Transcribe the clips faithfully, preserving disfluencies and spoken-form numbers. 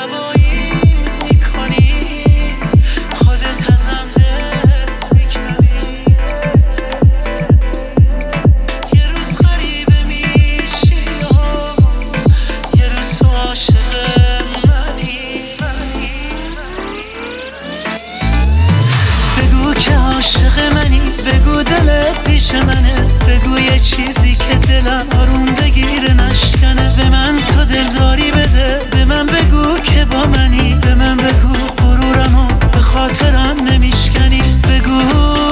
هوایی میکنی، خودت ازم دل میکنی. یه روز غریبه میشی و یه روز تو عاشق منی. بگو که عاشق منی، بگو دلت پیش منه، بگو یه چیزی که دلم آروم بگیره نشکنه. به من تو دلداری بده، به من بگو که با منی، به من بگو غرورمو به خاطرم نمیشکنی. بگو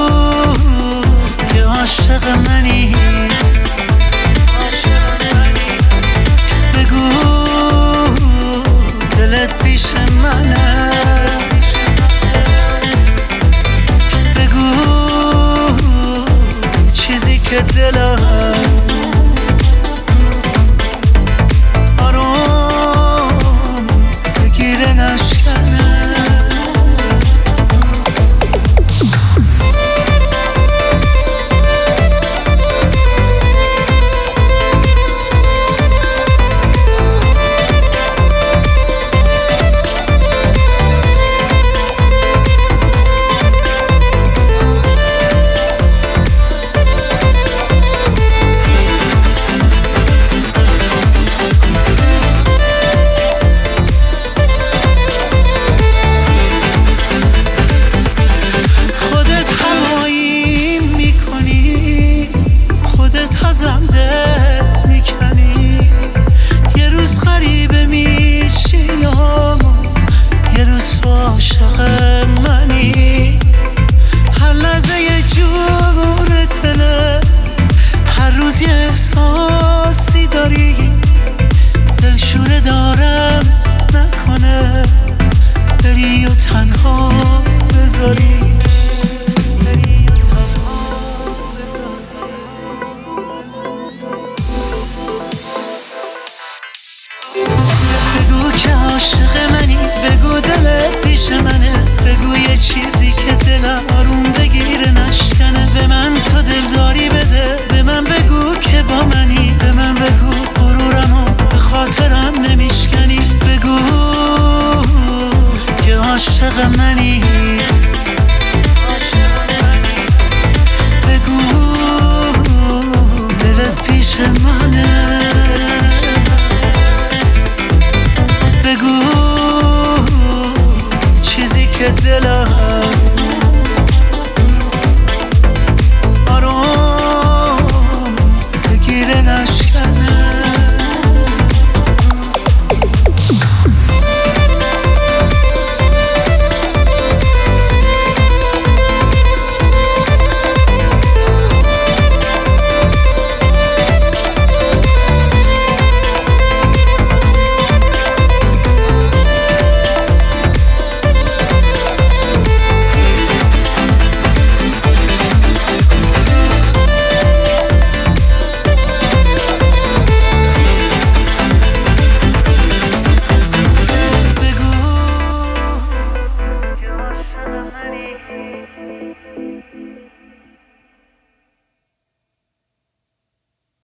که عاشق منی، بگو دلت پیش منه، بگو چیزی که دلم آروم بگیره نشکنه. ازم دل میکنی، یه روز غریبه میشی یا یه روز تو عاشق منی. هر لحظه یه جور دله، هر روز یه احساسی داری، دلشوره دارم نکنه بری و تنها بذاری. بگو که عاشق منی، بگو دلت پیش منه، بگو یه چیزی که دلم آروم بگیره نشکنه. به من تو دلداری بده، به من بگو که با منی، به من بگو غرورمو به خاطرم نمیشکنی. بگو که عاشق منی،